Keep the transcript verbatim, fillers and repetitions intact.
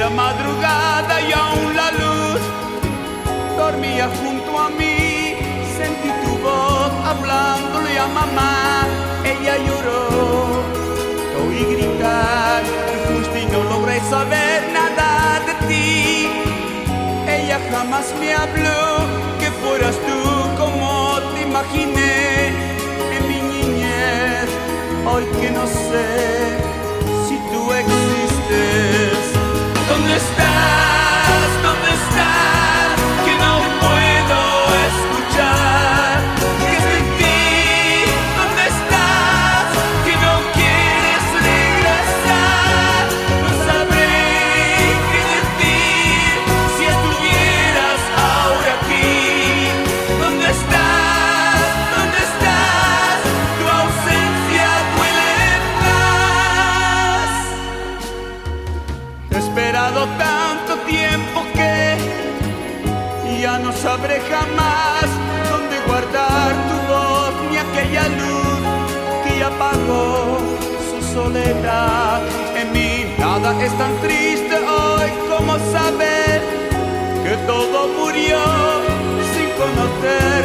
Aquella madrugada y aún la luz dormía junto a mí. Sentí tu voz hablándole a mamá. Ella lloró, oí gritar, tú fuiste y no logré saber nada de ti. Ella jamás me habló que fueras tú como te imaginé en mi niñez. Hoy que no sé si tú existes, ¿dónde estás? ¿Dónde estás? Que no puedo escuchar. ¿Qué es de ti? ¿Dónde estás? Que no quieres regresar. No sabré qué decir si estuvieras ahora aquí. ¿Dónde estás? ¿Dónde estás? Tu ausencia duele más. Te he esperado tanto tiempo que ya no sabré jamás dónde guardar tu voz ni aquella luz que apagó su soledad. En mí nada es tan triste hoy como saber que todo murió sin conocer